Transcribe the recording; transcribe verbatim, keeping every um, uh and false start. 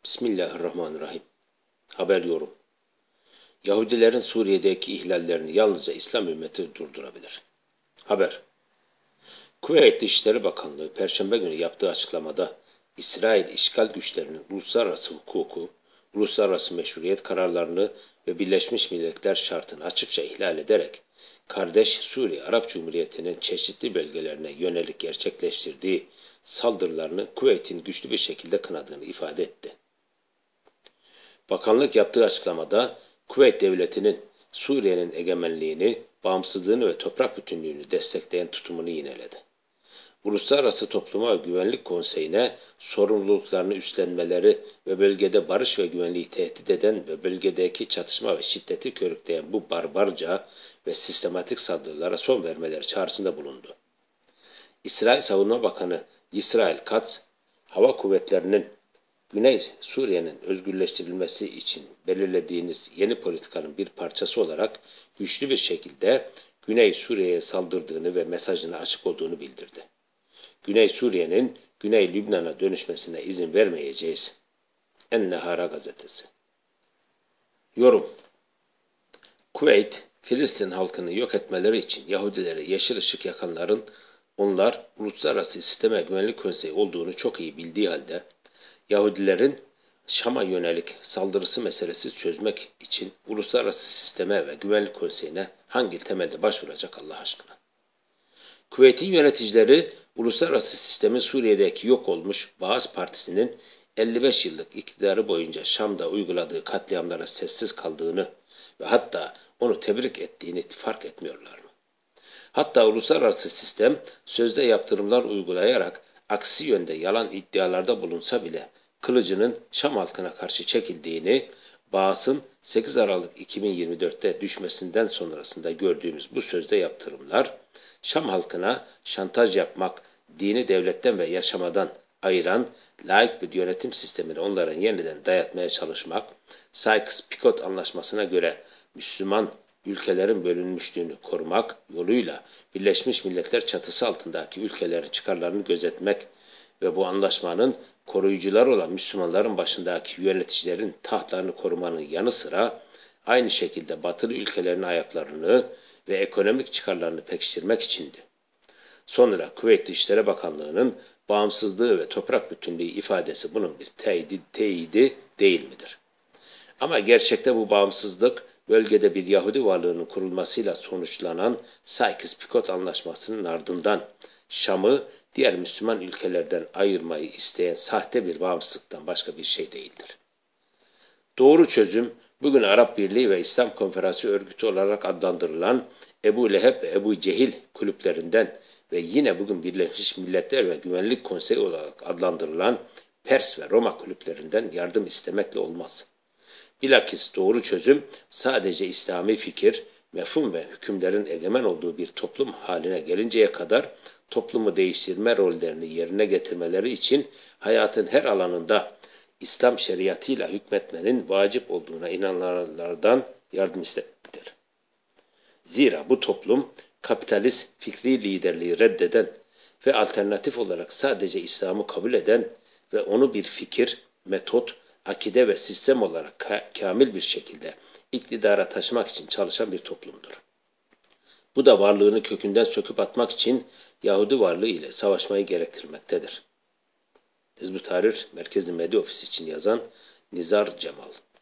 Bismillahirrahmanirrahim. Haber yorum. Yahudilerin Suriye'deki ihlallerini yalnızca İslam ümmeti durdurabilir. Haber. Kuveyt Dışişleri Bakanlığı Perşembe günü yaptığı açıklamada İsrail işgal güçlerinin uluslararası hukuku, uluslararası meşruiyet kararlarını ve Birleşmiş Milletler şartını açıkça ihlal ederek kardeş Suriye Arap Cumhuriyeti'nin çeşitli bölgelerine yönelik gerçekleştirdiği saldırılarını Kuveyt'in güçlü bir şekilde kınadığını ifade etti. Bakanlık yaptığı açıklamada Kuveyt Devleti'nin Suriye'nin egemenliğini, bağımsızlığını ve toprak bütünlüğünü destekleyen tutumunu yineledi. Uluslararası Topluma ve Güvenlik Konseyi'ne sorumluluklarını üstlenmeleri ve bölgede barış ve güvenliği tehdit eden ve bölgedeki çatışma ve şiddeti körükleyen bu barbarca ve sistematik saldırılara son vermeleri çağrısında bulundu. İsrail Savunma Bakanı Yisrael Katz, hava kuvvetlerinin Güney Suriye'nin özgürleştirilmesi için belirlediğiniz yeni politikanın bir parçası olarak güçlü bir şekilde Güney Suriye'ye saldırdığını ve mesajına açık olduğunu bildirdi. Güney Suriye'nin Güney Lübnan'a dönüşmesine izin vermeyeceğiz. En-Nehara gazetesi. Yorum. Kuveyt, Filistin halkını yok etmeleri için Yahudilere yeşil ışık yakanların onlar Uluslararası Sisteme Güvenlik Konseyi olduğunu çok iyi bildiği halde Yahudilerin Şam'a yönelik saldırısı meselesi çözmek için Uluslararası Sisteme ve Güvenlik Konseyi'ne hangi temelde başvuracak Allah aşkına? Kuveyt'in yöneticileri Uluslararası Sistemin Suriye'deki yok olmuş Baas Partisi'nin elli beş yıllık iktidarı boyunca Şam'da uyguladığı katliamlara sessiz kaldığını ve hatta onu tebrik ettiğini fark etmiyorlar mı? Hatta uluslararası sistem sözde yaptırımlar uygulayarak aksi yönde yalan iddialarda bulunsa bile kılıcının Şam halkına karşı çekildiğini, Baas'ın sekiz Aralık iki bin yirmi dört'te düşmesinden sonrasında gördüğümüz bu sözde yaptırımlar, Şam halkına şantaj yapmak, dini devletten ve yaşamadan ayıran laik bir yönetim sistemini onlara yeniden dayatmaya çalışmak, Sykes-Picot Anlaşması'na göre Müslüman ülkelerin bölünmüşlüğünü korumak yoluyla Birleşmiş Milletler çatısı altındaki ülkelerin çıkarlarını gözetmek ve bu anlaşmanın koruyucuları olan Müslümanların başındaki yöneticilerin tahtlarını korumanın yanı sıra aynı şekilde batılı ülkelerin ayaklarını ve ekonomik çıkarlarını pekiştirmek içindi. Sonra Kuveyt Dışişleri Bakanlığı'nın bağımsızlığı ve toprak bütünlüğü ifadesi bunun bir teyidi, teyidi değil midir? Ama gerçekte bu bağımsızlık bölgede bir Yahudi varlığının kurulmasıyla sonuçlanan Sykes-Picot Anlaşması'nın ardından Şam'ı diğer Müslüman ülkelerden ayırmayı isteyen sahte bir bağımsızlıktan başka bir şey değildir. Doğru çözüm bugün Arap Birliği ve İslam Konferansı Örgütü olarak adlandırılan Ebu Leheb ve Ebu Cehil kulüplerinden ve yine bugün Birleşmiş Milletler ve Güvenlik Konseyi olarak adlandırılan Pers ve Roma kulüplerinden yardım istemekle olmaz. Bilakis doğru çözüm sadece İslami fikir, mefhum ve hükümlerin egemen olduğu bir toplum haline gelinceye kadar toplumu değiştirme rollerini yerine getirmeleri için hayatın her alanında İslam şeriatıyla hükmetmenin vacip olduğuna inananlardan yardım istemektir. Zira bu toplum kapitalist fikri liderliği reddeden ve alternatif olarak sadece İslam'ı kabul eden ve onu bir fikir, metot, akide ve sistem olarak ka- kamil bir şekilde iktidara taşımak için çalışan bir toplumdur. Bu da varlığını kökünden söküp atmak için Yahudi varlığı ile savaşmayı gerektirmektedir. Hizb-ut Tahrir Merkezi Medya Ofisi için yazan Nizar Cemal.